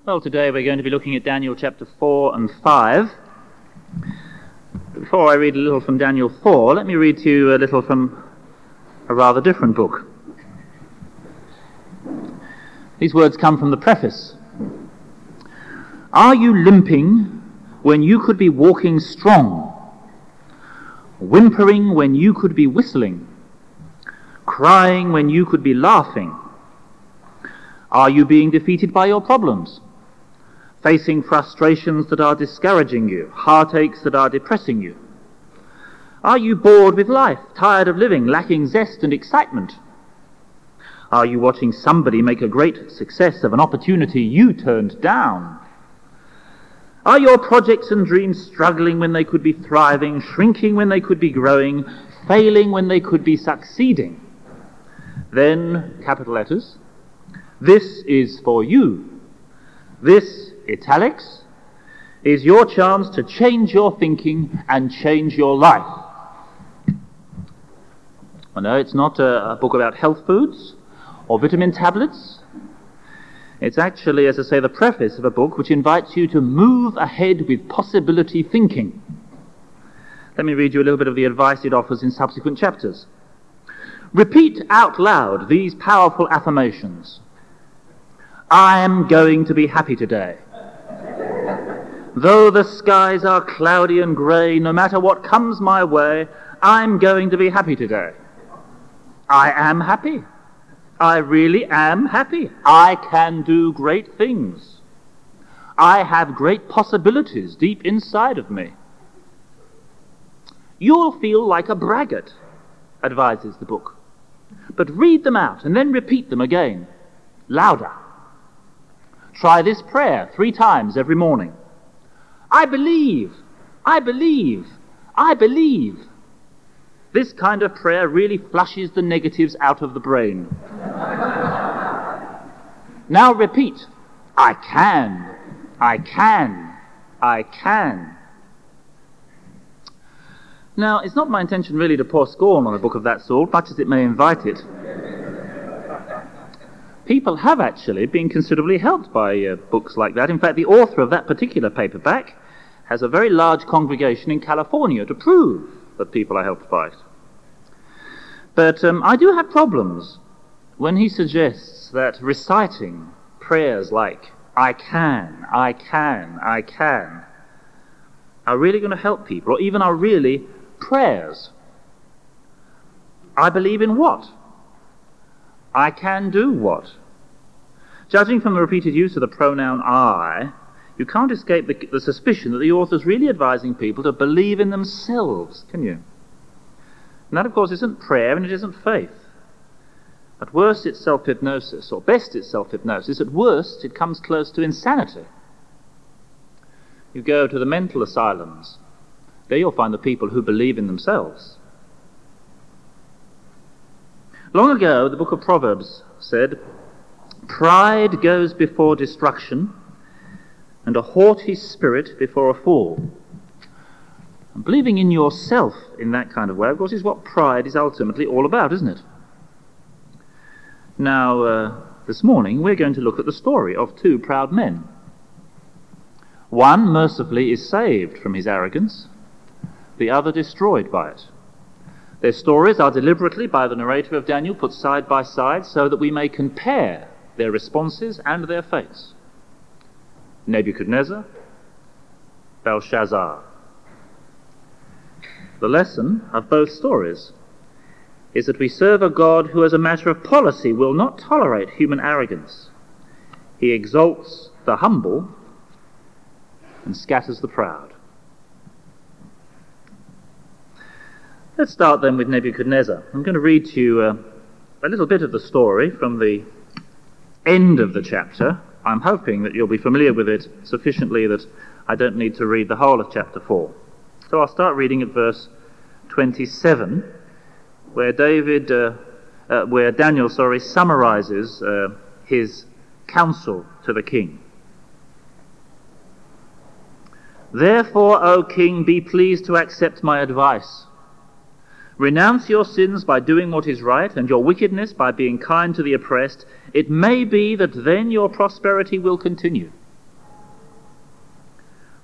Well, today we're going to be looking at Daniel chapter 4 and 5. Before I read a little from Daniel 4, let me read to you a little from a rather different book. These words come from the preface. Are you limping when you could be walking strong? Whimpering when you could be whistling? Crying when you could be laughing? Are you being defeated by your problems? Facing frustrations that are discouraging you, heartaches that are depressing you? Are you bored with life, tired of living, lacking zest and excitement? Are you watching somebody make a great success of an opportunity you turned down? Are your projects and dreams struggling when they could be thriving, shrinking when they could be growing, failing when they could be succeeding? Then, capital letters, this is for you. This, italics, is your chance to change your thinking and change your life. I know it's not a book about health foods or vitamin tablets. It's actually, as I say, the preface of a book which invites you to move ahead with possibility thinking. Let me read you a little bit of the advice it offers in subsequent chapters. Repeat out loud these powerful affirmations. I am going to be happy today. Though the skies are cloudy and grey, no matter what comes my way, I'm going to be happy today. I am happy. I really am happy. I can do great things. I have great possibilities deep inside of me. You'll feel like a braggart, advises the book. But read them out and then repeat them again, louder. Try this prayer 3 times every morning. I believe, I believe, I believe. This kind of prayer really flushes the negatives out of the brain. Now repeat, I can, I can, I can. Now, it's not my intention really to pour scorn on a book of that sort, much as it may invite it. People have actually been considerably helped by books like that. In fact, the author of that particular paperback has a very large congregation in California to prove that people are helped by it. But I do have problems when he suggests that reciting prayers like, I can, I can, I can, are really going to help people, or even are really prayers. I believe in what? I can do what? Judging from the repeated use of the pronoun I, you can't escape the suspicion that the author's really advising people to believe in themselves, can you? And that, of course, isn't prayer and it isn't faith. At worst, it's self-hypnosis, or best, it's self-hypnosis. At worst, it comes close to insanity. You go to the mental asylums. There you'll find the people who believe in themselves. Long ago, the book of Proverbs said, pride goes before destruction, and a haughty spirit before a fall. And believing in yourself in that kind of way, of course, is what pride is ultimately all about, isn't it? Now, this morning, we're going to look at the story of 2 proud men. One, mercifully, is saved from his arrogance, the other destroyed by it. Their stories are deliberately, by the narrator of Daniel, put side by side so that we may compare their responses and their fates. Nebuchadnezzar, Belshazzar. The lesson of both stories is that we serve a God who, as a matter of policy, will not tolerate human arrogance. He exalts the humble and scatters the proud. Let's start then with Nebuchadnezzar. I'm going to read to you a little bit of the story from the end of the chapter. I'm hoping that you'll be familiar with it sufficiently that I don't need to read the whole of chapter 4. So I'll start reading at verse 27, where Daniel summarizes his counsel to the king. Therefore, O king, be pleased to accept my advice. Renounce your sins by doing what is right, and your wickedness by being kind to the oppressed. It may be that then your prosperity will continue.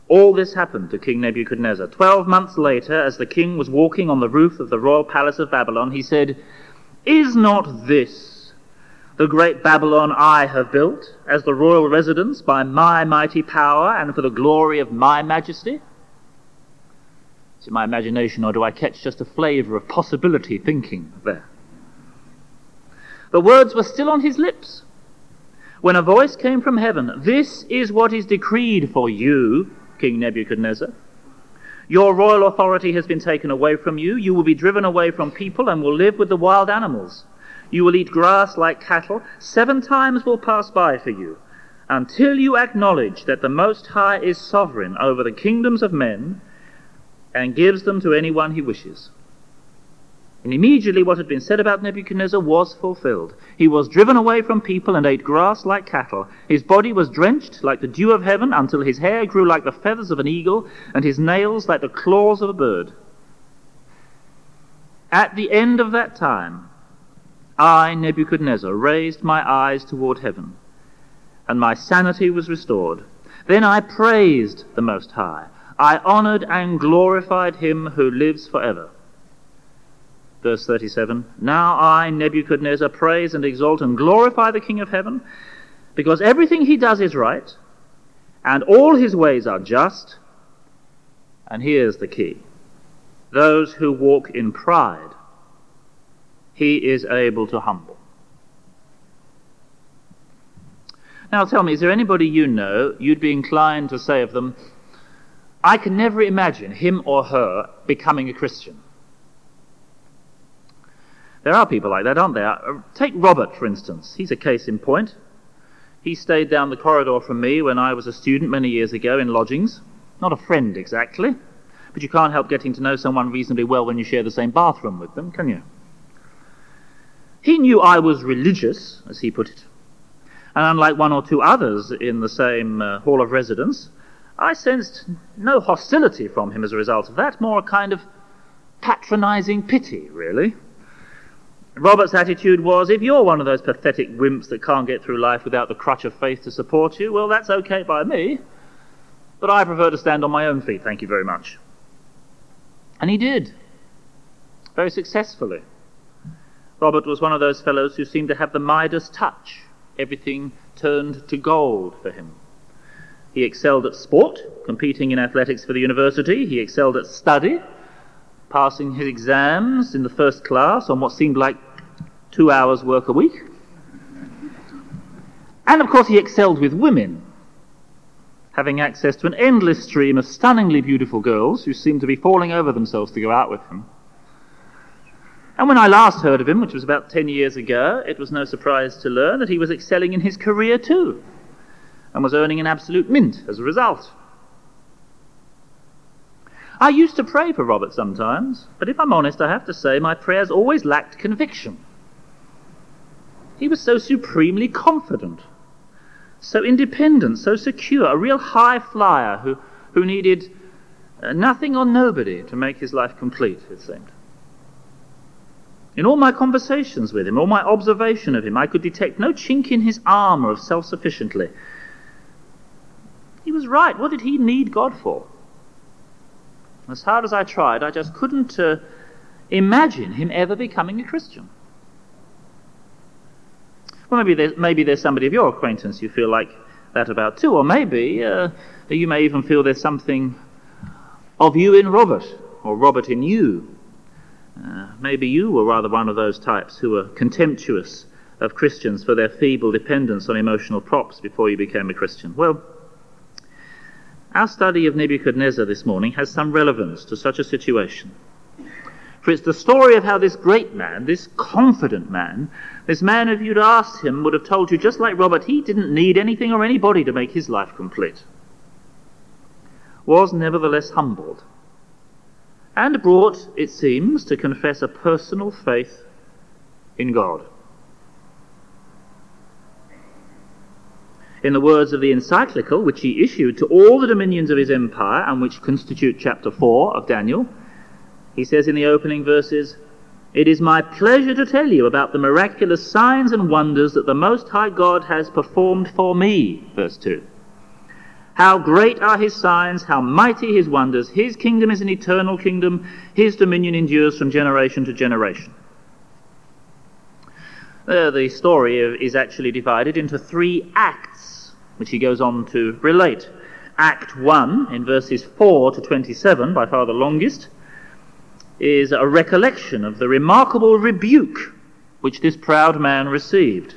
All this happened to King Nebuchadnezzar. 12 months later, as the king was walking on the roof of the royal palace of Babylon, he said, "Is not this the great Babylon I have built as the royal residence by my mighty power and for the glory of my majesty?" Is it my imagination, or do I catch just a flavour of possibility thinking there? The words were still on his lips when a voice came from heaven. "This is what is decreed for you, King Nebuchadnezzar. Your royal authority has been taken away from you. You will be driven away from people and will live with the wild animals. You will eat grass like cattle. 7 times will pass by for you, until you acknowledge that the Most High is sovereign over the kingdoms of men and gives them to anyone he wishes." And immediately what had been said about Nebuchadnezzar was fulfilled. He was driven away from people and ate grass like cattle. His body was drenched like the dew of heaven until his hair grew like the feathers of an eagle and his nails like the claws of a bird. At the end of that time, I, Nebuchadnezzar, raised my eyes toward heaven, and my sanity was restored. Then I praised the Most High. I honored and glorified him who lives forever. Verse 37, "Now I, Nebuchadnezzar, praise and exalt and glorify the King of heaven, because everything he does is right, and all his ways are just." And here's the key: those who walk in pride, he is able to humble. Now tell me, is there anybody you know you'd be inclined to say of them, "I can never imagine him or her becoming a Christian"? There are people like that, aren't there? Take Robert, for instance. He's a case in point. He stayed down the corridor from me when I was a student many years ago in lodgings. Not a friend exactly, but you can't help getting to know someone reasonably well when you share the same bathroom with them, can you? He knew I was religious, as he put it, and unlike 1 or 2 others in the same hall of residence, I sensed no hostility from him as a result of that, more a kind of patronizing pity, really. Robert's attitude was, if you're one of those pathetic wimps that can't get through life without the crutch of faith to support you, well, that's okay by me, but I prefer to stand on my own feet, thank you very much. And he did, very successfully. Robert was one of those fellows who seemed to have the Midas touch. Everything turned to gold for him. He excelled at sport, competing in athletics for the university. He excelled at study, passing his exams in the first class on what seemed like 2 hours work a week. And of course he excelled with women, having access to an endless stream of stunningly beautiful girls who seemed to be falling over themselves to go out with him. And when I last heard of him, which was about 10 years ago, it was no surprise to learn that he was excelling in his career too, and was earning an absolute mint as a result. I used to pray for Robert sometimes, but if I'm honest, I have to say my prayers always lacked conviction. He was so supremely confident, so independent, so secure, a real high flyer who needed nothing or nobody to make his life complete, it seemed. In all my conversations with him, all my observation of him, I could detect no chink in his armour of self-sufficiency. He was right. What did he need God for? As hard as I tried, I just couldn't imagine him ever becoming a Christian. Well, maybe there's somebody of your acquaintance you feel like that about too, or maybe you may even feel there's something of you in Robert, or Robert in you. Maybe you were rather one of those types who were contemptuous of Christians for their feeble dependence on emotional props before you became a Christian. Well, our study of Nebuchadnezzar this morning has some relevance to such a situation. For it's the story of how this great man, this confident man, this man, if you'd asked him, would have told you, just like Robert, he didn't need anything or anybody to make his life complete, was nevertheless humbled, and brought, it seems, to confess a personal faith in God. In the words of the encyclical which he issued to all the dominions of his empire, and which constitute chapter 4 of Daniel, he says in the opening verses, "It is my pleasure to tell you about the miraculous signs and wonders that the Most High God has performed for me," verse 2, How great are his signs, how mighty his wonders. His kingdom is an eternal kingdom. His dominion endures from generation to generation. The story is actually divided into 3 acts, which he goes on to relate. Act 1, in verses 4 to 27, by far the longest, is a recollection of the remarkable rebuke which this proud man received.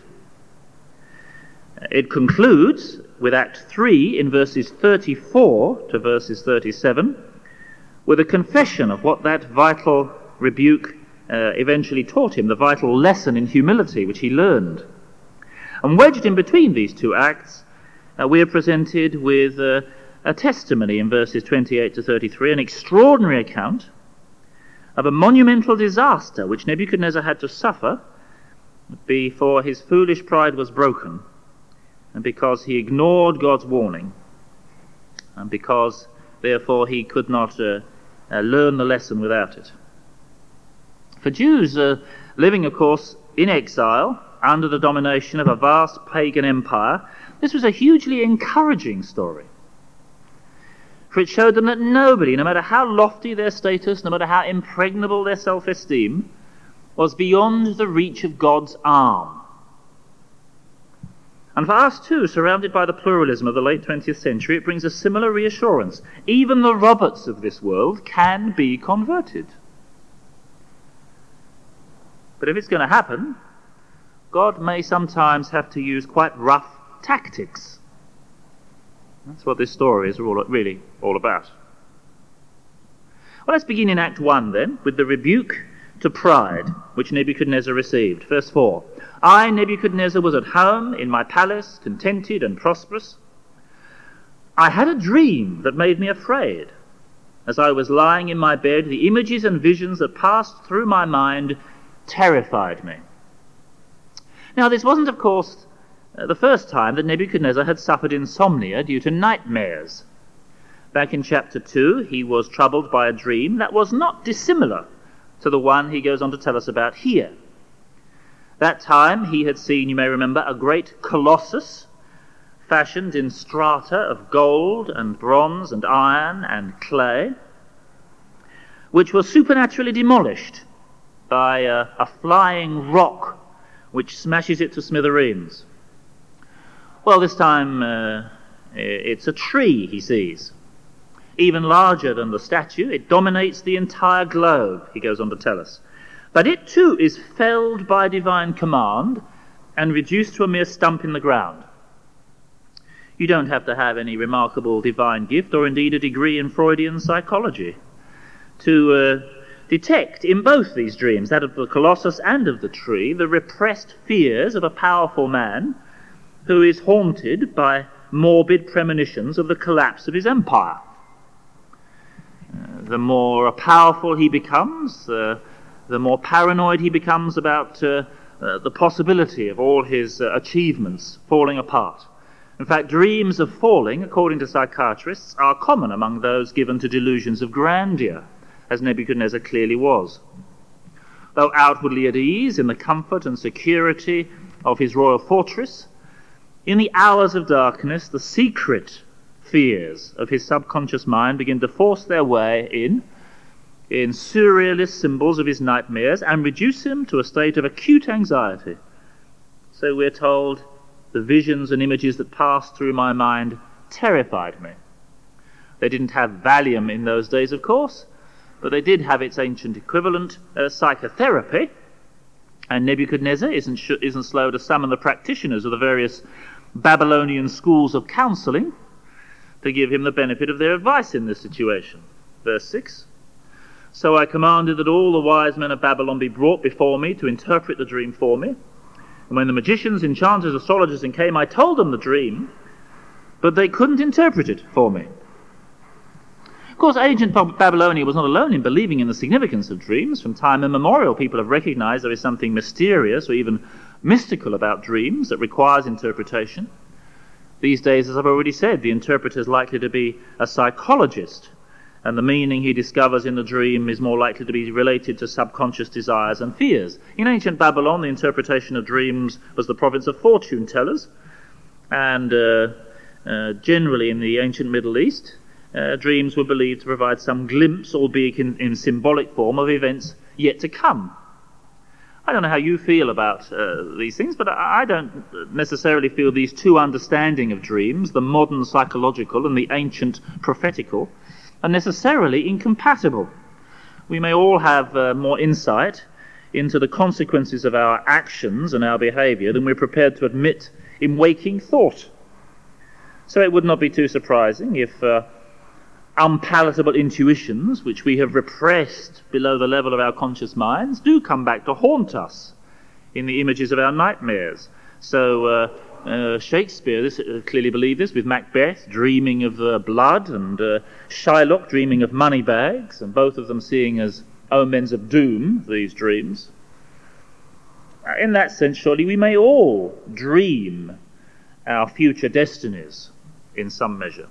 It concludes with Act 3 in verses 34 to verses 37 with a confession of what that vital rebuke eventually taught him, the vital lesson in humility which he learned. And wedged in between these 2 acts, we are presented with a testimony in verses 28 to 33, an extraordinary account of a monumental disaster which Nebuchadnezzar had to suffer before his foolish pride was broken, and because he ignored God's warning, and because, therefore, he could not learn the lesson without it. For Jews living, of course, in exile, under the domination of a vast pagan empire, this was a hugely encouraging story. For it showed them that nobody, no matter how lofty their status, no matter how impregnable their self-esteem, was beyond the reach of God's arm. And for us too, surrounded by the pluralism of the late 20th century, it brings a similar reassurance. Even the Roberts of this world can be converted. But if it's going to happen, God may sometimes have to use quite rough tactics. That's what this story is really all about. Well, let's begin in Act 1 then, with the rebuke to pride which Nebuchadnezzar received. Verse 4. I, Nebuchadnezzar, was at home in my palace, contented and prosperous. I had a dream that made me afraid. As I was lying in my bed, the images and visions that passed through my mind terrified me. Now, this wasn't, of course, the first time that Nebuchadnezzar had suffered insomnia due to nightmares. Back in chapter 2, he was troubled by a dream that was not dissimilar to the one he goes on to tell us about here. That time he had seen, you may remember, a great colossus fashioned in strata of gold and bronze and iron and clay, which was supernaturally demolished by a flying rock which smashes it to smithereens. Well, this time it's a tree he sees. Even larger than the statue, it dominates the entire globe, he goes on to tell us. But it too is felled by divine command and reduced to a mere stump in the ground. You don't have to have any remarkable divine gift or indeed a degree in Freudian psychology to detect in both these dreams, that of the colossus and of the tree, the repressed fears of a powerful man who is haunted by morbid premonitions of the collapse of his empire. The more powerful he becomes, the more paranoid he becomes about the possibility of all his achievements falling apart. In fact, dreams of falling, according to psychiatrists, are common among those given to delusions of grandeur, as Nebuchadnezzar clearly was. Though outwardly at ease in the comfort and security of his royal fortress, in the hours of darkness, the secret fears of his subconscious mind begin to force their way in surrealist symbols of his nightmares and reduce him to a state of acute anxiety. So we're told, the visions and images that passed through my mind terrified me. They didn't have Valium in those days, of course, but they did have its ancient equivalent, psychotherapy, and Nebuchadnezzar isn't slow to summon the practitioners of the various Babylonian schools of counseling to give him the benefit of their advice in this situation. Verse 6. So I commanded that all the wise men of Babylon be brought before me to interpret the dream for me. And when the magicians, enchanters, astrologers came, I told them the dream, but they couldn't interpret it for me. Of course, ancient Babylonia was not alone in believing in the significance of dreams. From time immemorial, people have recognized there is something mysterious or even mystical about dreams that requires interpretation. These days, as I've already said, the interpreter is likely to be a psychologist, and the meaning he discovers in the dream is more likely to be related to subconscious desires and fears. In ancient Babylon, the interpretation of dreams was the province of fortune tellers, and Generally in the ancient Middle East, dreams were believed to provide some glimpse, albeit in symbolic form, of events yet to come. I don't know how you feel about these things, but I don't necessarily feel these two understanding of dreams, the modern psychological and the ancient prophetical, are necessarily incompatible. We may all have more insight into the consequences of our actions and our behavior than we're prepared to admit in waking thought. So it would not be too surprising if unpalatable intuitions, which we have repressed below the level of our conscious minds, do come back to haunt us in the images of our nightmares. So Shakespeare clearly believed this, with Macbeth dreaming of blood, and Shylock dreaming of money bags, and both of them seeing as omens of doom these dreams. In that sense, surely we may all dream our future destinies in some measure.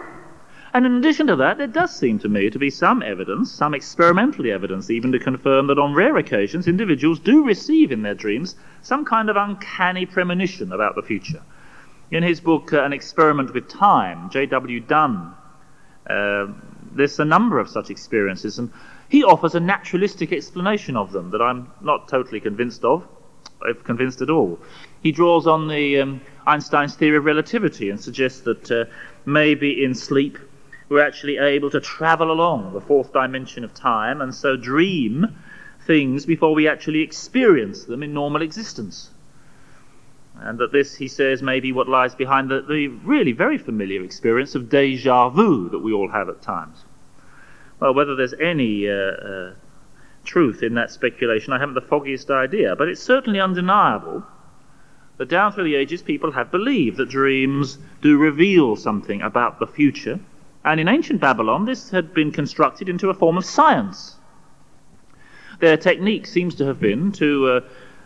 And in addition to that, there does seem to me to be some evidence, some experimental evidence even, to confirm that on rare occasions individuals do receive in their dreams some kind of uncanny premonition about the future. In his book, An Experiment with Time, J.W. Dunn, there's a number of such experiences, and he offers a naturalistic explanation of them that I'm not totally convinced of, if convinced at all. He draws on the Einstein's theory of relativity and suggests that maybe in sleep we're actually able to travel along the fourth dimension of time and so dream things before we actually experience them in normal existence. And that this, he says, may be what lies behind the really very familiar experience of déjà vu that we all have at times. Well, whether there's any truth in that speculation, I haven't the foggiest idea, but it's certainly undeniable that down through the ages people have believed that dreams do reveal something about the future. And in ancient Babylon, this had been constructed into a form of science. Their technique seems to have been to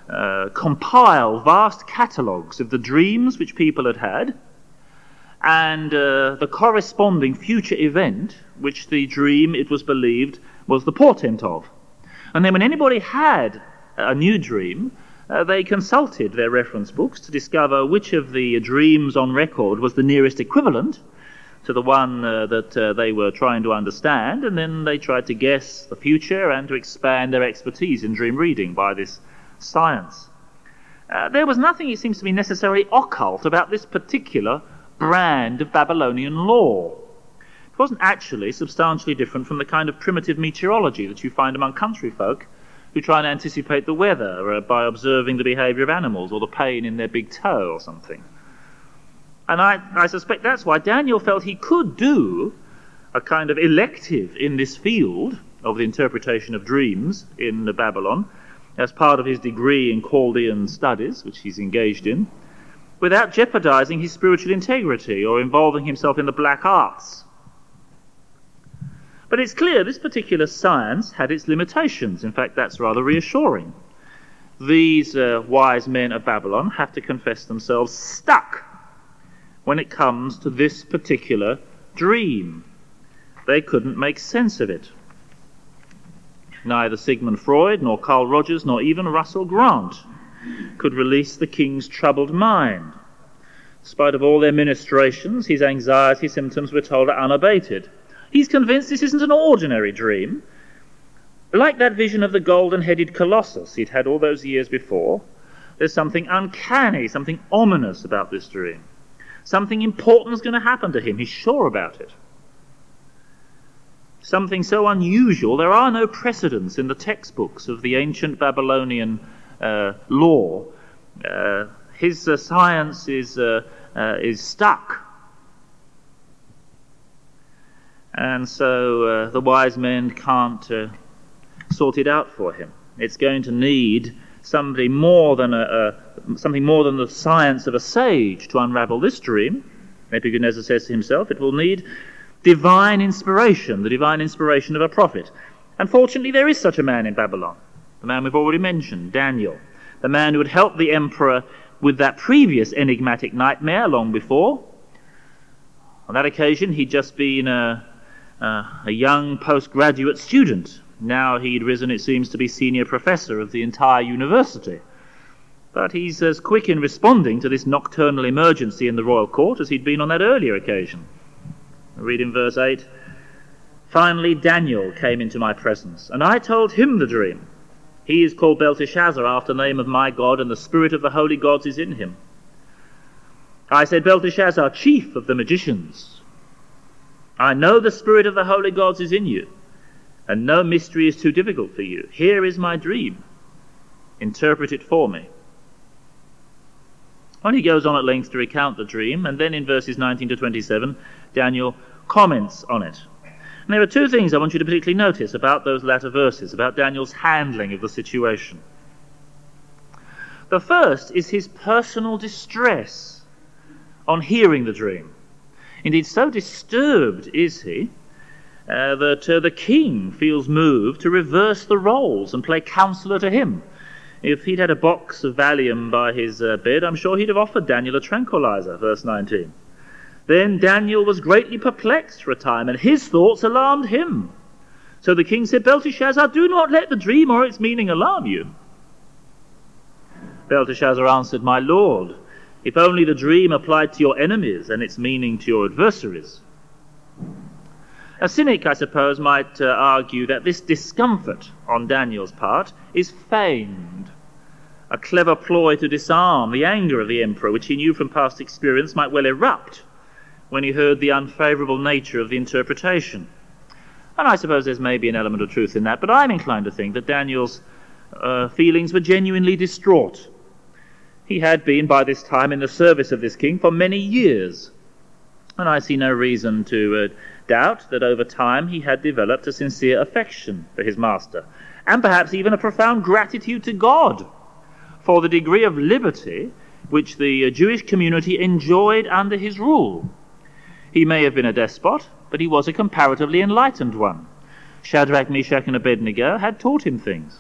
compile vast catalogues of the dreams which people had had, and the corresponding future event which the dream, it was believed, was the portent of. And then when anybody had a new dream, they consulted their reference books to discover which of the dreams on record was the nearest equivalent to the one that they were trying to understand, and then they tried to guess the future and to expand their expertise in dream reading by this science. There was nothing, it seems to me, necessarily occult about this particular brand of Babylonian law. It wasn't actually substantially different from the kind of primitive meteorology that you find among country folk who try and anticipate the weather by observing the behaviour of animals or the pain in their big toe or something. And I suspect that's why Daniel felt he could do a kind of elective in this field of the interpretation of dreams in Babylon as part of his degree in Chaldean studies, which he's engaged in, without jeopardizing his spiritual integrity or involving himself in the black arts. But it's clear this particular science had its limitations. In fact, that's rather reassuring. These wise men of Babylon have to confess themselves stuck when it comes to this particular dream. They couldn't make sense of it. Neither Sigmund Freud, nor Carl Rogers, nor even Russell Grant could release the king's troubled mind. In spite of all their ministrations, his anxiety symptoms, we're told, are unabated. He's convinced this isn't an ordinary dream. Like that vision of the golden-headed colossus he'd had all those years before, there's something uncanny, something ominous about this dream. Something important is going to happen to him. He's sure about it. Something so unusual, there are no precedents in the textbooks of the ancient Babylonian law. His science is stuck. And so the wise men can't sort it out for him. It's going to need something more than the science of a sage to unravel this dream. Nebuchadnezzar says to himself, it will need divine inspiration, the divine inspiration of a prophet. Unfortunately, there is such a man in Babylon, the man we've already mentioned, Daniel, the man who had helped the emperor with that previous enigmatic nightmare long before. On that occasion, he'd just been a young postgraduate student. Now he'd risen, it seems, to be senior professor of the entire university. But he's as quick in responding to this nocturnal emergency in the royal court as he'd been on that earlier occasion. I read in verse 8, "Finally Daniel came into my presence, and I told him the dream. He is called Belteshazzar, after the name of my God, and the spirit of the holy gods is in him. I said, Belteshazzar, chief of the magicians, I know the spirit of the holy gods is in you, and no mystery is too difficult for you. Here is my dream. Interpret it for me." Well, he goes on at length to recount the dream, and then in verses 19 to 27, Daniel comments on it. And there are two things I want you to particularly notice about those latter verses, about Daniel's handling of the situation. The first is his personal distress on hearing the dream. Indeed, so disturbed is he that the king feels moved to reverse the roles and play counselor to him. If he'd had a box of Valium by his bed, I'm sure he'd have offered Daniel a tranquilizer, verse 19. Then Daniel was greatly perplexed for a time, and his thoughts alarmed him. So the king said, "Belteshazzar, do not let the dream or its meaning alarm you." Belteshazzar answered, "My lord, if only the dream applied to your enemies and its meaning to your adversaries." A cynic, I suppose, might argue that this discomfort on Daniel's part is feigned, a clever ploy to disarm the anger of the emperor, which he knew from past experience might well erupt when he heard the unfavourable nature of the interpretation. And I suppose there's maybe an element of truth in that, but I'm inclined to think that Daniel's feelings were genuinely distraught. He had been by this time in the service of this king for many years, and I see no reason to doubt that over time he had developed a sincere affection for his master, and perhaps even a profound gratitude to God for the degree of liberty which the Jewish community enjoyed under his rule. He may have been a despot, but he was a comparatively enlightened one. Shadrach, Meshach, and Abednego had taught him things.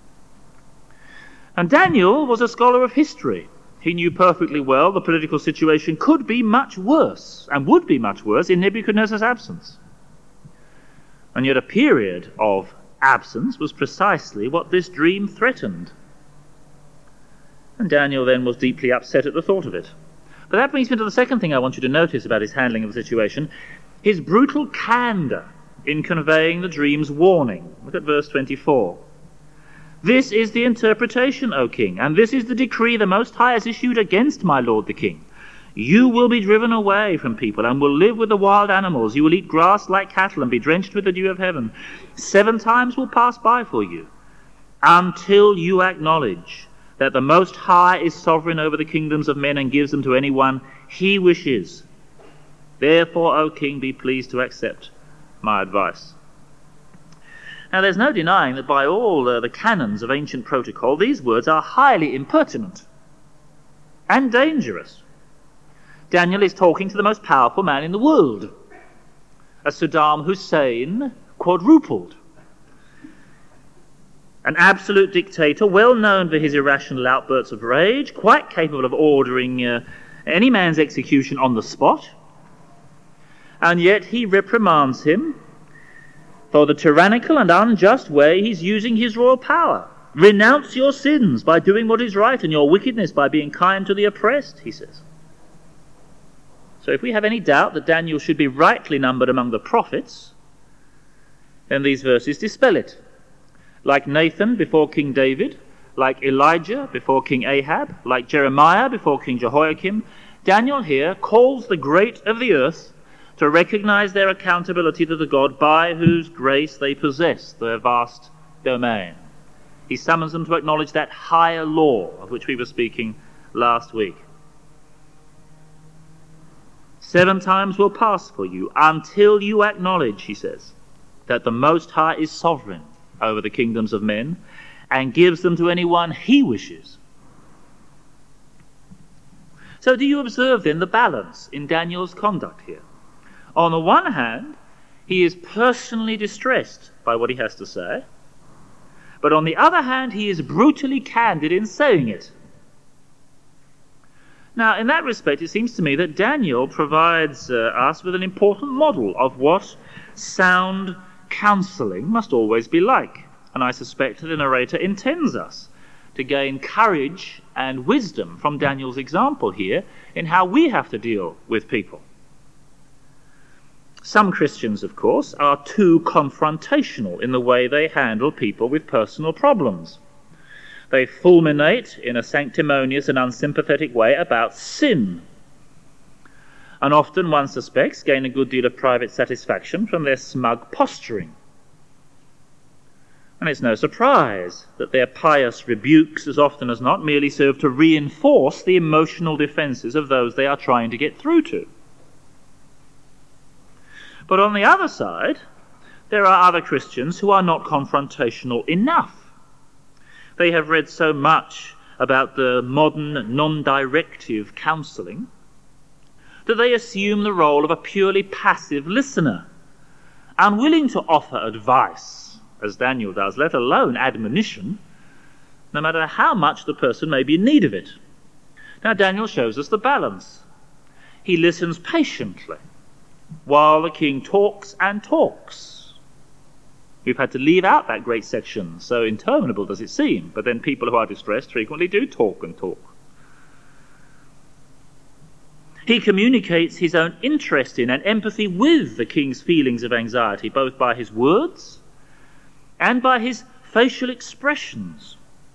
And Daniel was a scholar of history. He knew perfectly well the political situation could be much worse, and would be much worse, in Nebuchadnezzar's absence. And yet a period of absence was precisely what this dream threatened. And Daniel then was deeply upset at the thought of it. But that brings me to the second thing I want you to notice about his handling of the situation, his brutal candour in conveying the dream's warning. Look at verse 24. "This is the interpretation, O king, and this is the decree the Most High has issued against my lord the king. You will be driven away from people and will live with the wild animals. You will eat grass like cattle and be drenched with the dew of heaven. 7 times will pass by for you until you acknowledge that the Most High is sovereign over the kingdoms of men and gives them to anyone he wishes. Therefore, O king, be pleased to accept my advice." Now, there's no denying that by all the canons of ancient protocol, these words are highly impertinent and dangerous. Daniel is talking to the most powerful man in the world, a Saddam Hussein quadrupled, an absolute dictator, well known for his irrational outbursts of rage, quite capable of ordering any man's execution on the spot, and yet he reprimands him for the tyrannical and unjust way he's using his royal power. "Renounce your sins by doing what is right, and your wickedness by being kind to the oppressed," he says. So if we have any doubt that Daniel should be rightly numbered among the prophets, then these verses dispel it. Like Nathan before King David, like Elijah before King Ahab, like Jeremiah before King Jehoiakim, Daniel here calls the great of the earth to recognize their accountability to the God by whose grace they possess their vast domain. He summons them to acknowledge that higher law of which we were speaking last week. 7 times will pass for you until you acknowledge, he says, that the Most High is sovereign over the kingdoms of men and gives them to anyone he wishes. So do you observe then the balance in Daniel's conduct here? On the one hand, he is personally distressed by what he has to say, but on the other hand, he is brutally candid in saying it. Now, in that respect, it seems to me that Daniel provides us with an important model of what sound counselling must always be like. And I suspect that the narrator intends us to gain courage and wisdom from Daniel's example here in how we have to deal with people. Some Christians, of course, are too confrontational in the way they handle people with personal problems. They fulminate in a sanctimonious and unsympathetic way about sin, and often, one suspects, gain a good deal of private satisfaction from their smug posturing. And it's no surprise that their pious rebukes, as often as not, merely serve to reinforce the emotional defences of those they are trying to get through to. But on the other side, there are other Christians who are not confrontational enough. They have read so much about the modern non-directive counselling that they assume the role of a purely passive listener, unwilling to offer advice, as Daniel does, let alone admonition, no matter how much the person may be in need of it. Now, Daniel shows us the balance. He listens patiently while the king talks and talks. We've had to leave out that great section, so interminable does it seem, but then people who are distressed frequently do talk and talk. He communicates his own interest in and empathy with the king's feelings of anxiety, both by his words and by his facial expressions.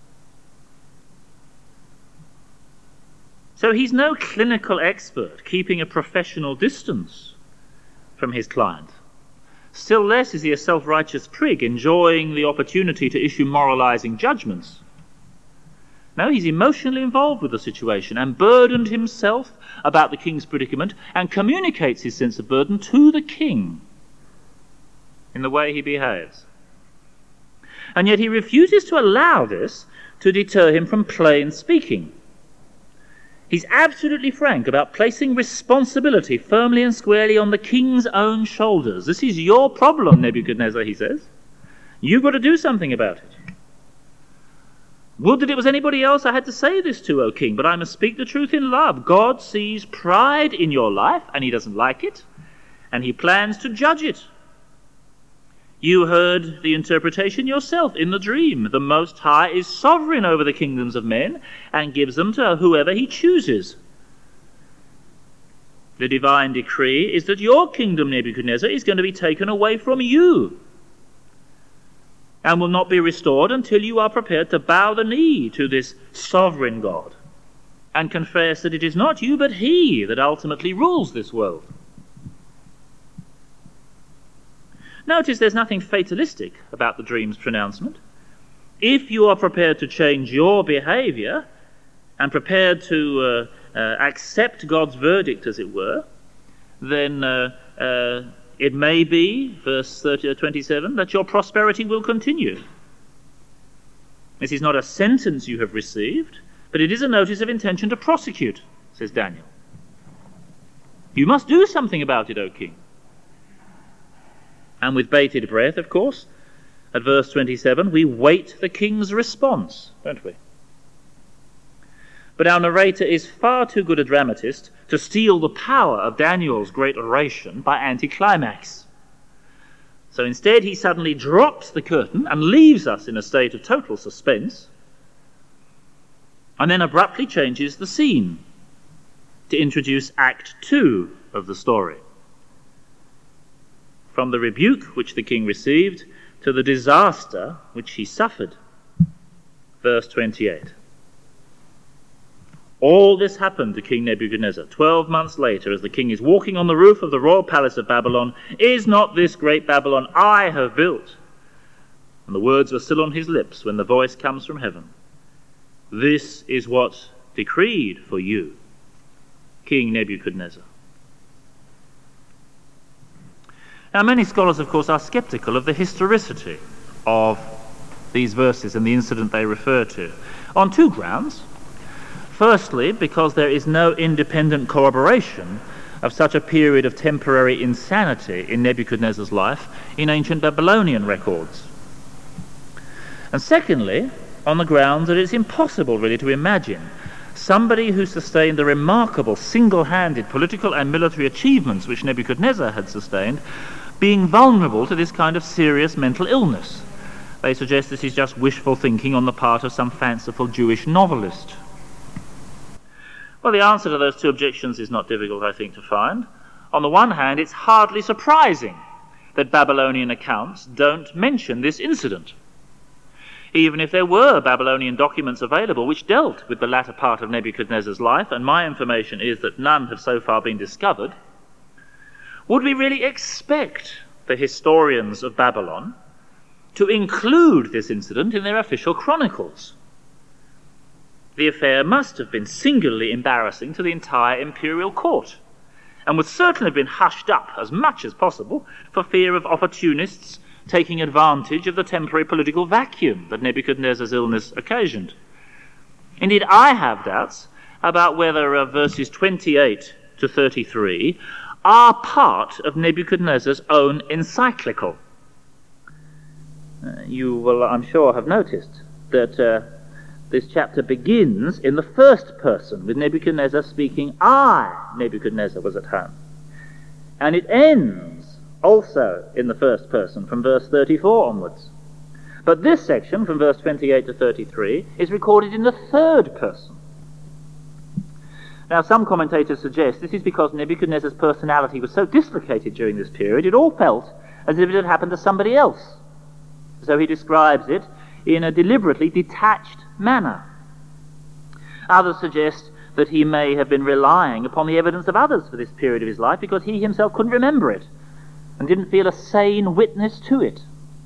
So he's no clinical expert keeping a professional distance from his client. Still less is he a self-righteous prig enjoying the opportunity to issue moralizing judgments. No, he's emotionally involved with the situation and burdened himself about the king's predicament and communicates his sense of burden to the king in the way he behaves. And yet he refuses to allow this to deter him from plain speaking. He's absolutely frank about placing responsibility firmly and squarely on the king's own shoulders. This is your problem, Nebuchadnezzar, he says. You've got to do something about it. Would that it was anybody else I had to say this to, O king, but I must speak the truth in love. God sees pride in your life, and he doesn't like it, and he plans to judge it. You heard the interpretation yourself in the dream. The Most High is sovereign over the kingdoms of men and gives them to whoever he chooses. The divine decree is that your kingdom, Nebuchadnezzar, is going to be taken away from you and will not be restored until you are prepared to bow the knee to this sovereign God and confess that it is not you but he that ultimately rules this world. Notice there's nothing fatalistic about the dream's pronouncement. If you are prepared to change your behavior and prepared to accept God's verdict, as it were, then it may be, verse 27, that your prosperity will continue. This is not a sentence you have received, but it is a notice of intention to prosecute, says Daniel. You must do something about it, O king. And with bated breath, of course, at verse 27, we wait the king's response, don't we? But our narrator is far too good a dramatist to steal the power of Daniel's great oration by anticlimax. So instead he suddenly drops the curtain and leaves us in a state of total suspense, and then abruptly changes the scene to introduce Act 2 of the story. From the rebuke which the king received to the disaster which he suffered. Verse 28. All this happened to King Nebuchadnezzar 12 months later, as the king is walking on the roof of the royal palace of Babylon. Is not this great Babylon I have built? And the words are still on his lips when the voice comes from heaven. This is what decreed for you, King Nebuchadnezzar. Now, many scholars, of course, are skeptical of the historicity of these verses and the incident they refer to, on two grounds. Firstly, because there is no independent corroboration of such a period of temporary insanity in Nebuchadnezzar's life in ancient Babylonian records. And secondly, on the grounds that it's impossible really to imagine somebody who sustained the remarkable single-handed political and military achievements which Nebuchadnezzar had sustained being vulnerable to this kind of serious mental illness. They suggest this is just wishful thinking on the part of some fanciful Jewish novelist. Well, the answer to those two objections is not difficult, I think, to find. On the one hand, it's hardly surprising that Babylonian accounts don't mention this incident. Even if there were Babylonian documents available which dealt with the latter part of Nebuchadnezzar's life, and my information is that none have so far been discovered, would we really expect the historians of Babylon to include this incident in their official chronicles? The affair must have been singularly embarrassing to the entire imperial court, and would certainly have been hushed up as much as possible for fear of opportunists taking advantage of the temporary political vacuum that Nebuchadnezzar's illness occasioned. Indeed, I have doubts about whether verses 28 to 33 are part of Nebuchadnezzar's own encyclical. You will, I'm sure, have noticed that this chapter begins in the first person, with Nebuchadnezzar speaking, "I, Nebuchadnezzar, was at home." And it ends also in the first person from verse 34 onwards. But this section, from verse 28 to 33, is recorded in the third person. Now, some commentators suggest this is because Nebuchadnezzar's personality was so dislocated during this period, it all felt as if it had happened to somebody else. So he describes it in a deliberately detached manner. Others suggest that he may have been relying upon the evidence of others for this period of his life because he himself couldn't remember it and didn't feel a sane witness to it.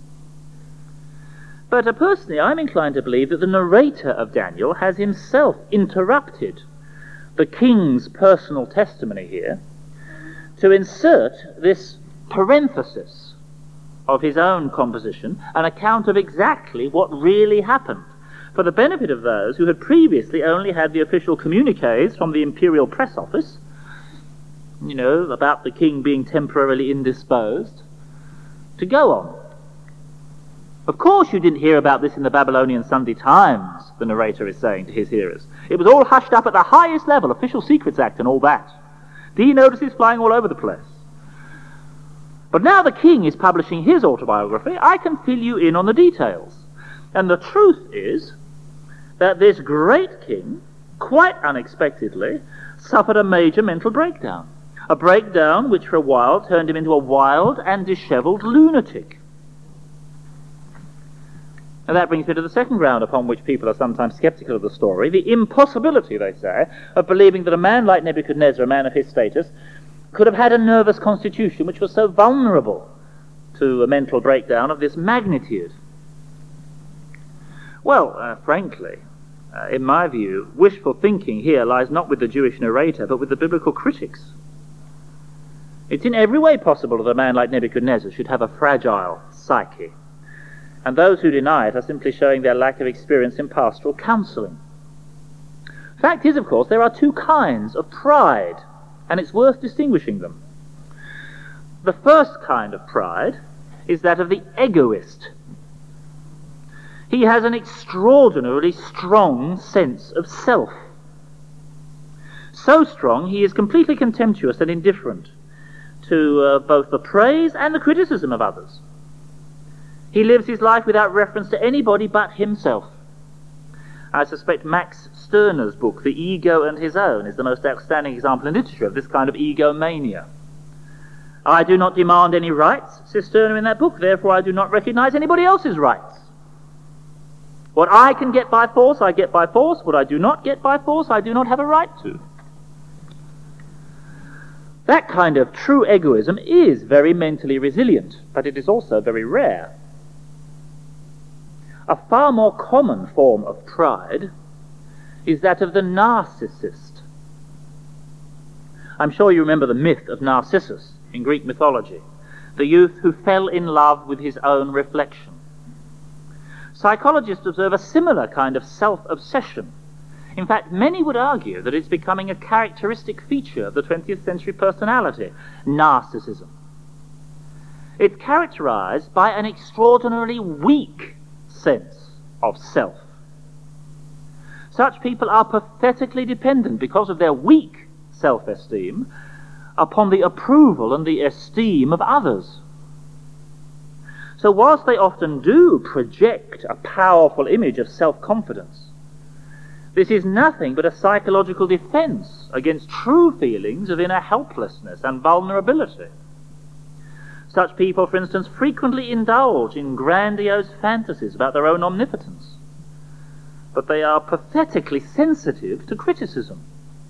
But personally, I'm inclined to believe that the narrator of Daniel has himself interrupted the king's personal testimony here to insert this parenthesis of his own composition, an account of exactly what really happened, for the benefit of those who had previously only had the official communiques from the imperial press office, about the king being temporarily indisposed, to go on. Of course you didn't hear about this in the Babylonian Sunday Times, the narrator is saying to his hearers. It was all hushed up at the highest level, Official Secrets Act and all that. D notices flying all over the place. But now the king is publishing his autobiography, I can fill you in on the details. And the truth is that this great king, quite unexpectedly, suffered a major mental breakdown. A breakdown which for a while turned him into a wild and dishevelled lunatic. And that brings me to the second ground upon which people are sometimes sceptical of the story, the impossibility, they say, of believing that a man like Nebuchadnezzar, a man of his status, could have had a nervous constitution which was so vulnerable to a mental breakdown of this magnitude. Well, frankly, in my view, wishful thinking here lies not with the Jewish narrator, but with the biblical critics. It's in every way possible that a man like Nebuchadnezzar should have a fragile psyche, and those who deny it are simply showing their lack of experience in pastoral counselling. Fact is, of course, there are two kinds of pride, and it's worth distinguishing them. The first kind of pride is that of the egoist. He has an extraordinarily strong sense of self. So strong he is completely contemptuous and indifferent to both the praise and the criticism of others. He lives his life without reference to anybody but himself. I suspect Max Stirner's book, The Ego and His Own, is the most outstanding example in literature of this kind of egomania. I do not demand any rights, says Stirner in that book, therefore I do not recognize anybody else's rights. What I can get by force, I get by force. What I do not get by force, I do not have a right to. That kind of true egoism is very mentally resilient, but it is also very rare. A far more common form of pride is that of the narcissist. I'm sure you remember the myth of Narcissus in Greek mythology, the youth who fell in love with his own reflection. Psychologists observe a similar kind of self-obsession. In fact, many would argue that it's becoming a characteristic feature of the 20th century personality, narcissism. It's characterized by an extraordinarily weak sense of self. Such people are pathetically dependent, because of their weak self-esteem, upon the approval and the esteem of others. So whilst they often do project a powerful image of self-confidence, this is nothing but a psychological defense against true feelings of inner helplessness and vulnerability. Such people, for instance, frequently indulge in grandiose fantasies about their own omnipotence, but they are pathetically sensitive to criticism.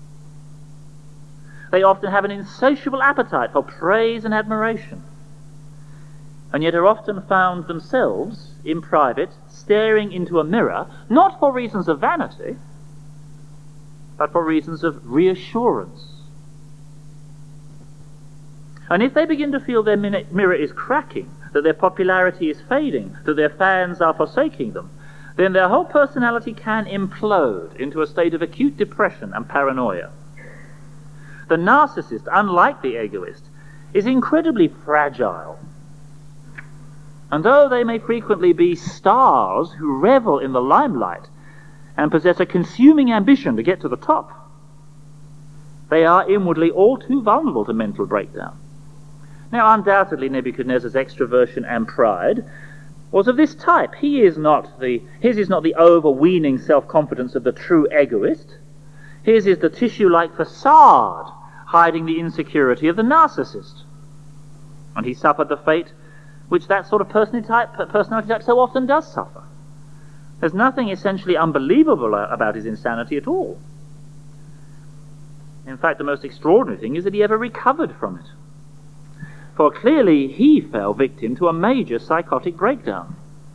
They often have an insatiable appetite for praise and admiration, and yet are often found themselves, in private, staring into a mirror, not for reasons of vanity, but for reasons of reassurance. And if they begin to feel their mirror is cracking, that their popularity is fading, that their fans are forsaking them, then their whole personality can implode into a state of acute depression and paranoia. The narcissist, unlike the egoist, is incredibly fragile. And though they may frequently be stars who revel in the limelight and possess a consuming ambition to get to the top, they are inwardly all too vulnerable to mental breakdown. Now, undoubtedly, Nebuchadnezzar's extroversion and pride was of this type. His is not the overweening self-confidence of the true egoist. His is the tissue-like facade hiding the insecurity of the narcissist. And he suffered the fate which that sort of personality type so often does suffer. There's nothing essentially unbelievable about his insanity at all. In fact, the most extraordinary thing is that he ever recovered from it. For clearly he fell victim to a major psychotic breakdown.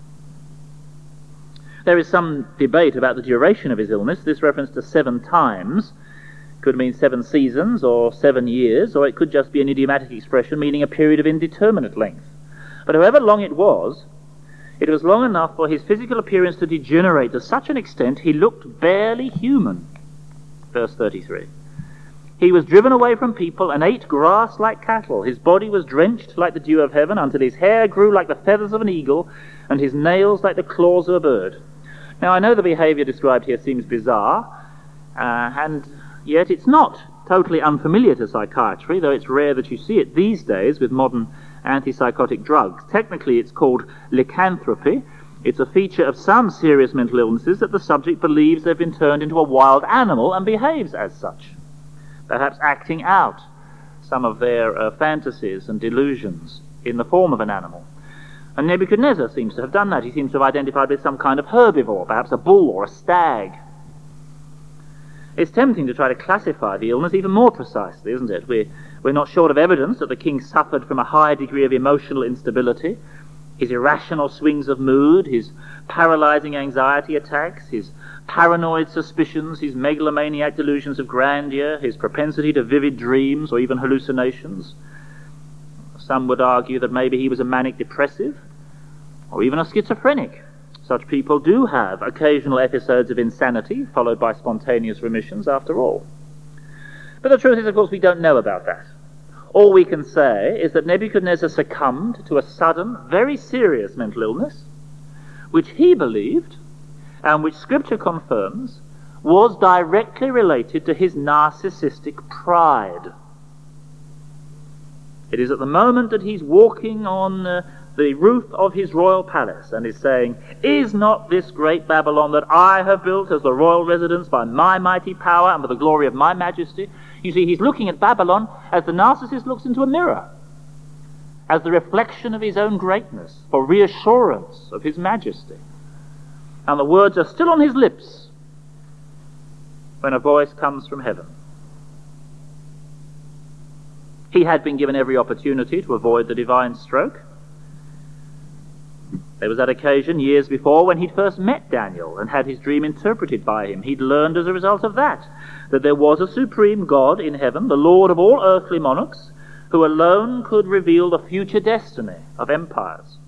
There is some debate about the duration of his illness. This reference to 7 times could mean 7 seasons or 7 years, or it could just be an idiomatic expression meaning a period of indeterminate length. But however long it was long enough for his physical appearance to degenerate to such an extent he looked barely human. Verse 33. He was driven away from people and ate grass like cattle. His body was drenched like the dew of heaven, until his hair grew like the feathers of an eagle, and his nails like the claws of a bird. Now, I know the behavior described here seems bizarre, and yet it's not totally unfamiliar to psychiatry, though it's rare that you see it these days with modern antipsychotic drugs. Technically, it's called lycanthropy. It's a feature of some serious mental illnesses that the subject believes they've been turned into a wild animal and behaves as such, perhaps acting out some of their fantasies and delusions in the form of an animal. And Nebuchadnezzar seems to have done that. He seems to have identified with some kind of herbivore, perhaps a bull or a stag. It's tempting to try to classify the illness even more precisely, isn't it? We're not short of evidence that the king suffered from a high degree of emotional instability. His irrational swings of mood, his paralyzing anxiety attacks, his paranoid suspicions, his megalomaniac delusions of grandeur, his propensity to vivid dreams or even hallucinations. Some would argue that maybe he was a manic depressive or even a schizophrenic. Such people do have occasional episodes of insanity followed by spontaneous remissions after all. But the truth is, of course, we don't know about that. All we can say is that Nebuchadnezzar succumbed to a sudden, very serious mental illness, which he believed, and which Scripture confirms, was directly related to his narcissistic pride. It is at the moment that he's walking on the roof of his royal palace and is saying, "Is not this great Babylon that I have built as the royal residence by my mighty power and for the glory of my majesty?" You see, he's looking at Babylon as the narcissist looks into a mirror, as the reflection of his own greatness, for reassurance of his majesty. And the words are still on his lips when a voice comes from heaven. He had been given every opportunity to avoid the divine stroke. There was that occasion years before when he'd first met Daniel and had his dream interpreted by him. He'd learned as a result of that there was a supreme God in heaven, the Lord of all earthly monarchs, who alone could reveal the future destiny of empires.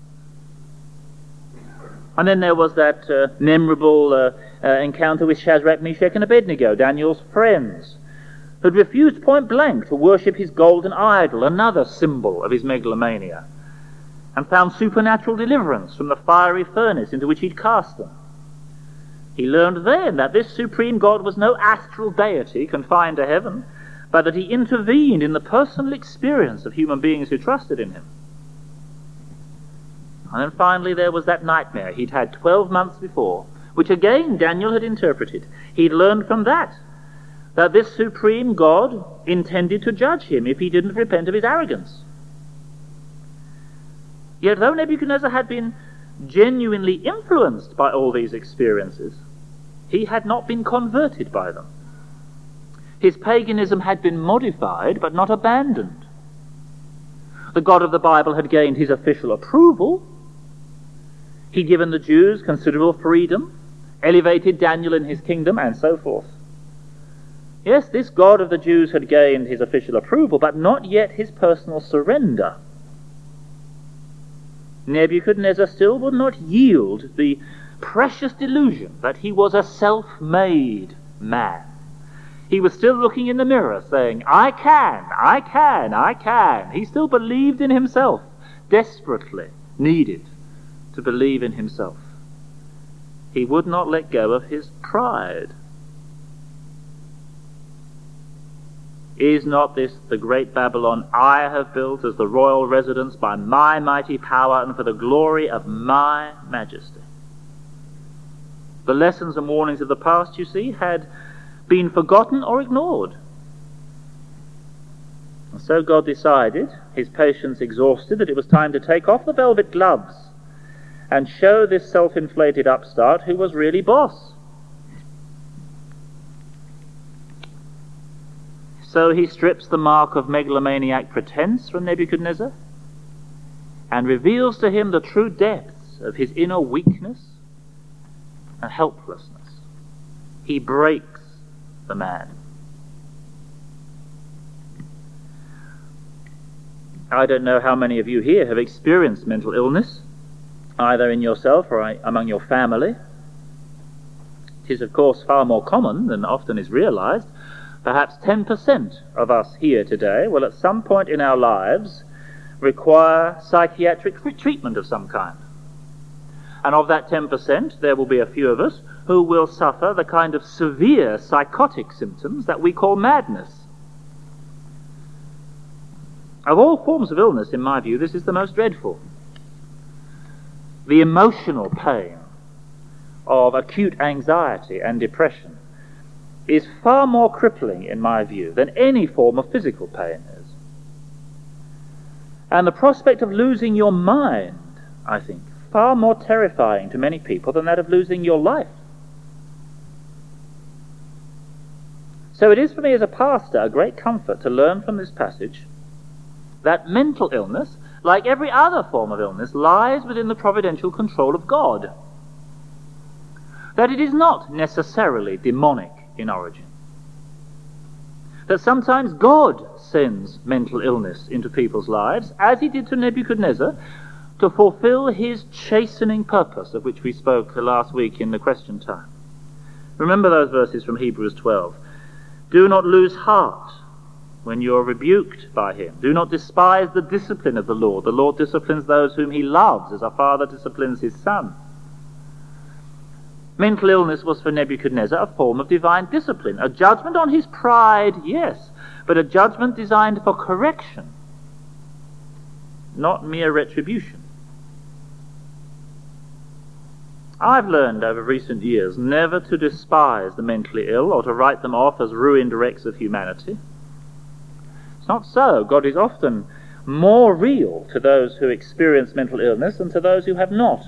And then there was that memorable encounter with Shadrach, Meshach, and Abednego, Daniel's friends, who'd refused point blank to worship his golden idol, another symbol of his megalomania, and found supernatural deliverance from the fiery furnace into which he'd cast them. He learned then that this supreme God was no astral deity confined to heaven, but that he intervened in the personal experience of human beings who trusted in him. And then finally there was that nightmare he'd had 12 months before, which again Daniel had interpreted. He'd learned from that this supreme God intended to judge him if he didn't repent of his arrogance. Yet though Nebuchadnezzar had been genuinely influenced by all these experiences, he had not been converted by them. His paganism had been modified but not abandoned. The God of the Bible had gained his official approval. He'd given the Jews considerable freedom, elevated Daniel in his kingdom, and so forth. Yes, this God of the Jews had gained his official approval, but not yet his personal surrender. Nebuchadnezzar still would not yield the precious delusion that he was a self-made man. He was still looking in the mirror saying, I can, I can, I can. He still believed in himself, desperately needed to believe in himself. He would not let go of his pride. Is not this the great Babylon I have built as the royal residence by my mighty power and for the glory of my majesty? The lessons and warnings of the past, you see, had been forgotten or ignored. And so God decided, his patience exhausted, that it was time to take off the velvet gloves and show this self-inflated upstart who was really boss. So he strips the mark of megalomaniac pretense from Nebuchadnezzar and reveals to him the true depths of his inner weakness and helplessness. He breaks the man. I don't know how many of you here have experienced mental illness, either in yourself or among your family. It is, of course, far more common than often is realized. Perhaps 10% of us here today will at some point in our lives require psychiatric treatment of some kind. And of that 10%, there will be a few of us who will suffer the kind of severe psychotic symptoms that we call madness. Of all forms of illness, in my view, this is the most dreadful. The emotional pain of acute anxiety and depression is far more crippling, in my view, than any form of physical pain is. And the prospect of losing your mind, I think, far more terrifying to many people than that of losing your life. So it is for me as a pastor a great comfort to learn from this passage that mental illness, like every other form of illness, lies within the providential control of God. That it is not necessarily demonic in origin. That sometimes God sends mental illness into people's lives, as he did to Nebuchadnezzar, to fulfill his chastening purpose, of which we spoke last week in the question time. Remember those verses from Hebrews 12. Do not lose heart when you are rebuked by him. Do not despise the discipline of the Lord. The Lord disciplines those whom he loves, as a father disciplines his son. Mental illness was for Nebuchadnezzar a form of divine discipline, a judgment on his pride, yes, but a judgment designed for correction, not mere retribution. I've learned over recent years never to despise the mentally ill or to write them off as ruined wrecks of humanity. It's not so. God is often more real to those who experience mental illness than to those who have not.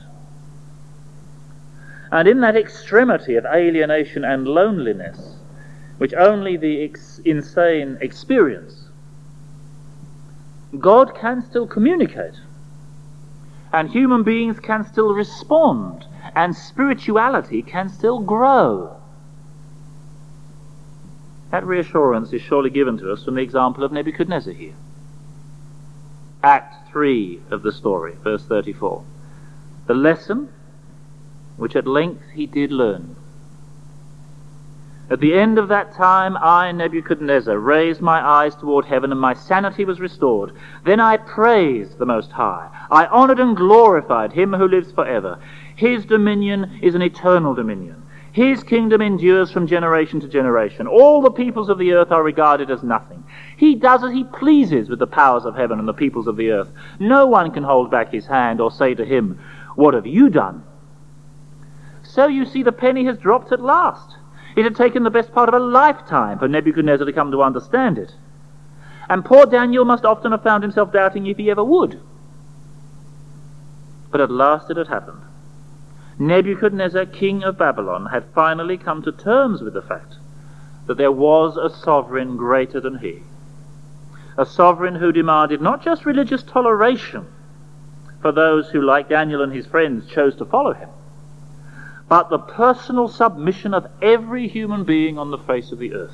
And in that extremity of alienation and loneliness, which only the insane experience, God can still communicate, and human beings can still respond, and spirituality can still grow. That reassurance is surely given to us from the example of Nebuchadnezzar here. Act 3 of the story, verse 34. The lesson which at length he did learn. At the end of that time, I, Nebuchadnezzar, raised my eyes toward heaven, and my sanity was restored. Then I praised the Most High. I honored and glorified him who lives forever. His dominion is an eternal dominion. His kingdom endures from generation to generation. All the peoples of the earth are regarded as nothing. He does as he pleases with the powers of heaven and the peoples of the earth. No one can hold back his hand or say to him, "What have you done?" So you see, the penny has dropped at last. It had taken the best part of a lifetime for Nebuchadnezzar to come to understand it. And poor Daniel must often have found himself doubting if he ever would. But at last it had happened. Nebuchadnezzar, king of Babylon, had finally come to terms with the fact that there was a sovereign greater than he. A sovereign who demanded not just religious toleration for those who, like Daniel and his friends, chose to follow him, but the personal submission of every human being on the face of the earth.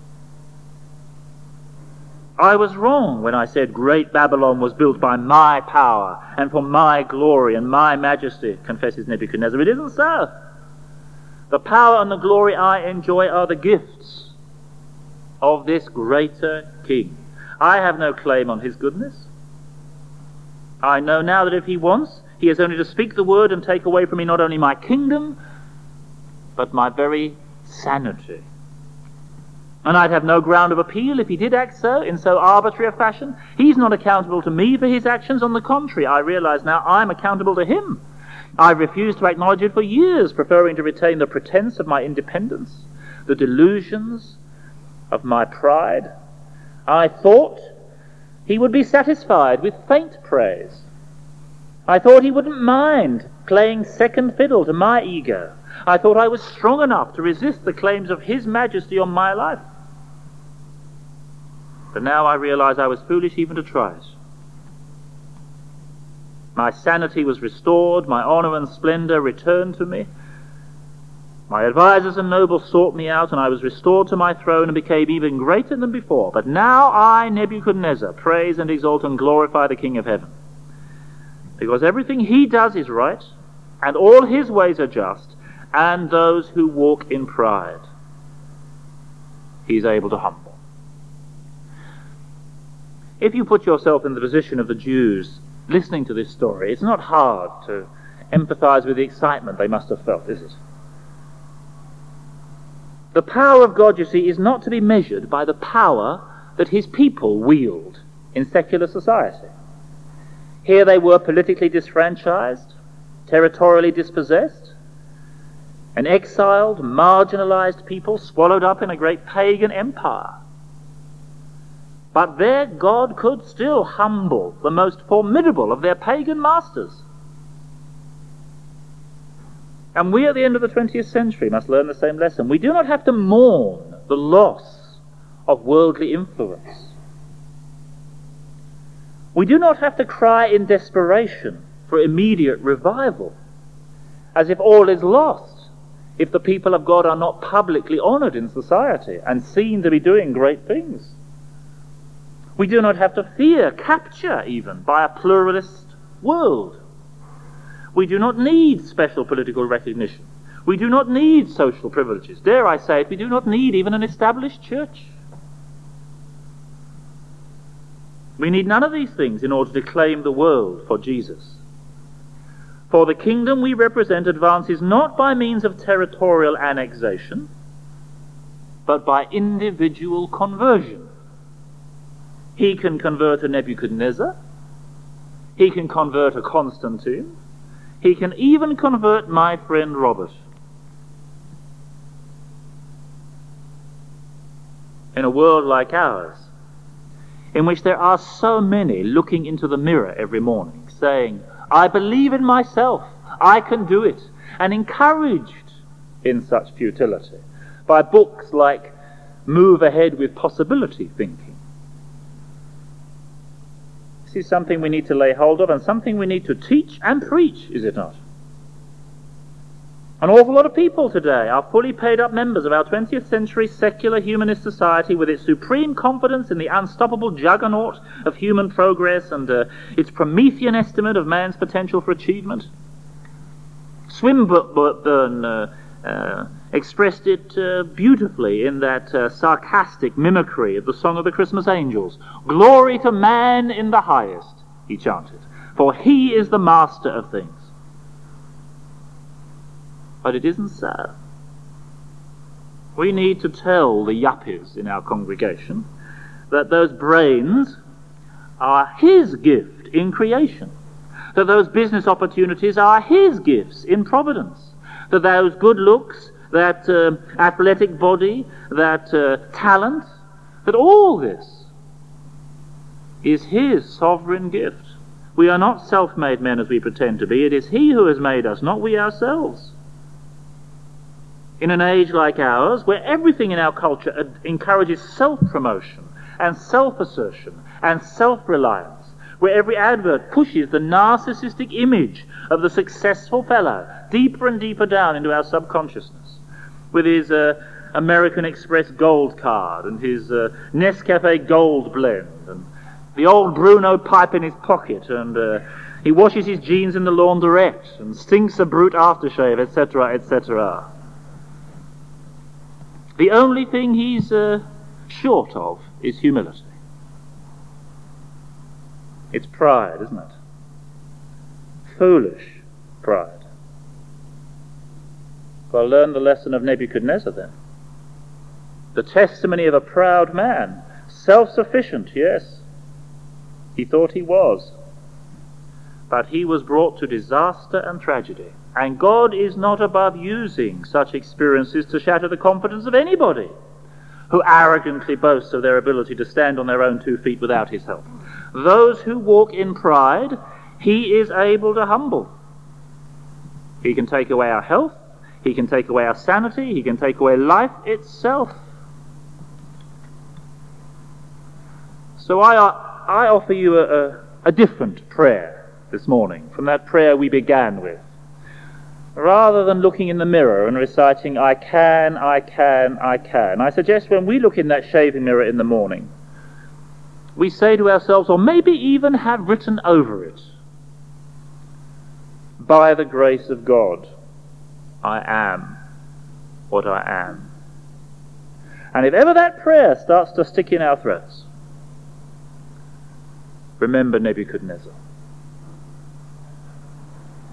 I was wrong when I said great Babylon was built by my power and for my glory and my majesty, confesses Nebuchadnezzar. It isn't so. The power and the glory I enjoy are the gifts of this greater king. I have no claim on his goodness. I know now that if he wants, he has only to speak the word and take away from me not only my kingdom, but my very sanity. And I'd have no ground of appeal if he did act so, in so arbitrary a fashion. He's not accountable to me for his actions. On the contrary, I realize now I'm accountable to him. I've refused to acknowledge it for years, preferring to retain the pretense of my independence, the delusions of my pride. I thought he would be satisfied with faint praise. I thought he wouldn't mind playing second fiddle to my ego. I thought I was strong enough to resist the claims of his majesty on my life. But now I realize I was foolish even to try it. My sanity was restored, my honor and splendor returned to me. My advisors and nobles sought me out, and I was restored to my throne and became even greater than before. But now I, Nebuchadnezzar, praise and exalt and glorify the King of heaven, because everything he does is right, and all his ways are just, and those who walk in pride he is able to humble. If you put yourself in the position of the Jews listening to this story, it's not hard to empathize with the excitement they must have felt, is it? The power of God, you see, is not to be measured by the power that his people wield in secular society. Here they were politically disfranchised, territorially dispossessed, an exiled, marginalized people swallowed up in a great pagan empire. But their God could still humble the most formidable of their pagan masters. And we at the end of the 20th century must learn the same lesson. We do not have to mourn the loss of worldly influence. We do not have to cry in desperation for immediate revival, as if all is lost if the people of God are not publicly honored in society and seen to be doing great things. We do not have to fear capture even by a pluralist world. We do not need special political recognition. We do not need social privileges. Dare I say it, we do not need even an established church. We need none of these things in order to claim the world for Jesus. For the kingdom we represent advances not by means of territorial annexation, but by individual conversion. He can convert a Nebuchadnezzar. He can convert a Constantine. He can even convert my friend Robert. In a world like ours, in which there are so many looking into the mirror every morning, saying, "I believe in myself, I can do it," and encouraged in such futility by books like Move Ahead with Possibility Thinking. This is something we need to lay hold of, and something we need to teach and preach, is it not? An awful lot of people today are fully paid up members of our 20th century secular humanist society with its supreme confidence in the unstoppable juggernaut of human progress and its Promethean estimate of man's potential for achievement. Swinburne expressed it beautifully in that sarcastic mimicry of the Song of the Christmas Angels. "Glory to man in the highest," he chanted, "for he is the master of things." But it isn't so. We need to tell the yuppies in our congregation that those brains are his gift in creation, that those business opportunities are his gifts in providence, that those good looks, that athletic body, that talent, that all this is his sovereign gift. We are not self-made men as we pretend to be. It is he who has made us, not we ourselves. In an age like ours, where everything in our culture encourages self-promotion and self-assertion and self-reliance, where every advert pushes the narcissistic image of the successful fellow deeper and deeper down into our subconsciousness, with his American Express gold card and his Nescafe gold blend and the old Bruno pipe in his pocket, and he washes his jeans in the launderette and stinks a brute aftershave, etc., etc. The only thing he's short of is humility. It's pride, isn't it? Foolish pride. Well, learn the lesson of Nebuchadnezzar then. The testimony of a proud man, self-sufficient, yes. He thought he was. But he was brought to disaster and tragedy. And God is not above using such experiences to shatter the confidence of anybody who arrogantly boasts of their ability to stand on their own 2 feet without his help. Those who walk in pride, he is able to humble. He can take away our health, he can take away our sanity, he can take away life itself. So I offer you a different prayer this morning from that prayer we began with. Rather than looking in the mirror and reciting, I can, I suggest when we look in that shaving mirror in the morning, we say to ourselves, or maybe even have written over it, by the grace of God, I am what I am. And if ever that prayer starts to stick in our throats, remember Nebuchadnezzar.